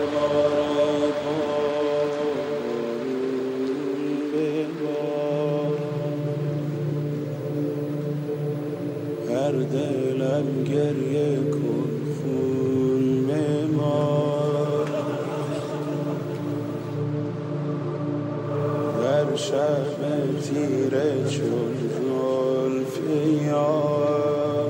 هر دلم گریه کن خون بمار در شب تیره چون زلف یار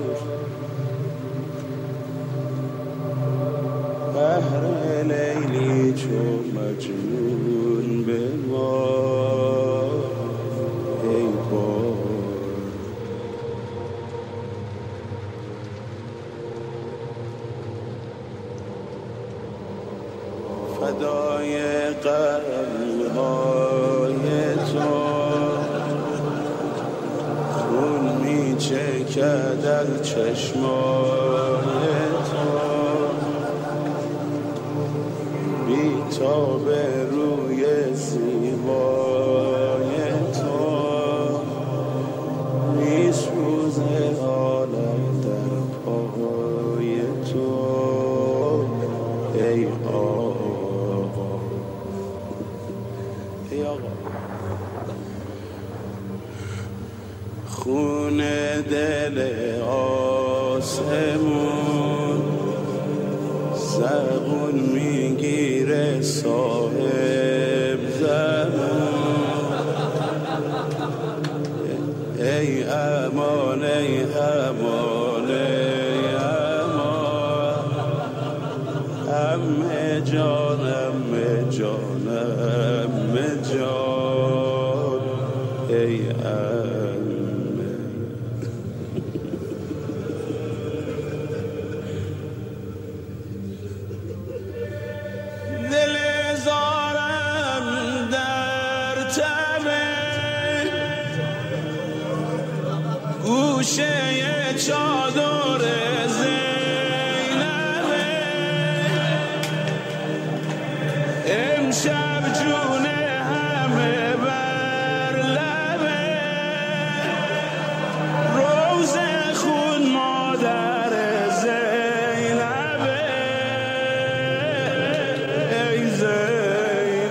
بهر لیلی چون مجنون بمار ای بار فدای قلب‌های تو خون می‌چکد از چشمای تو بی‌تاب روی زیبای تو می‌سوزه عالم در پای تو ای خون دل آسمون زبون میگیره صاحب زمان ای امان ای امان ای امان همه جانم جانم جان ای دل زارم در تمه گوشه چادر زینبه امشب جون همه بر لبه روز خون مادر زینبه ای زینب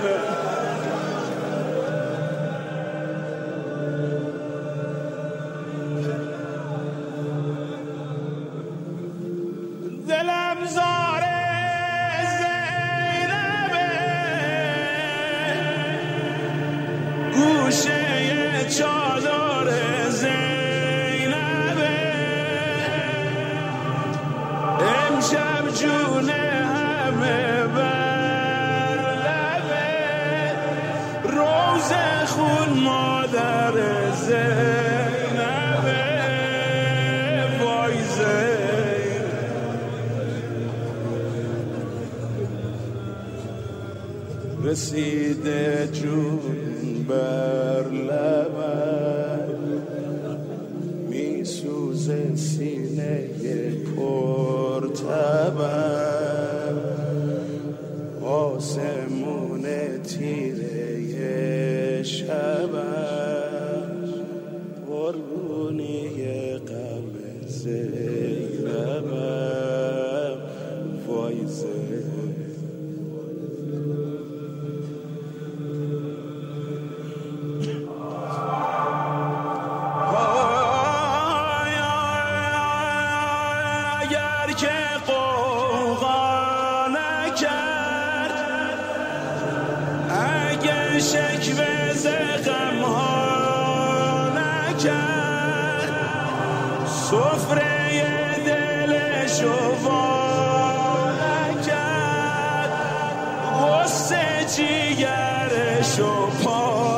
دلم زاره زینبه گوشه چادر زینبه امشب جون همه بر لبه روز خون مادر زینبه وای زینب رسیده جون بر لبم میسوزه سینه پرتبم آسمون تیره شبم قربونی غم زینبم وای زینب که قوقا نکرد اگه شکوه ز غم‌ها نکرد سفره دلشو وا نکرد غصه جیگرشو پا